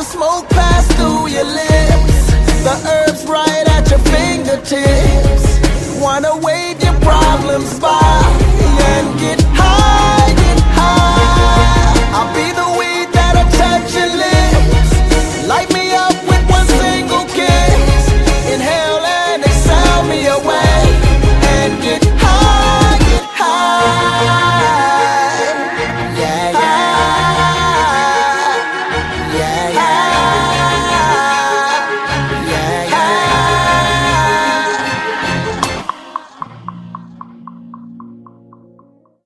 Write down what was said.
the smoke pass through your lips, the herbs right at your fingertips. Wanna wave your problems by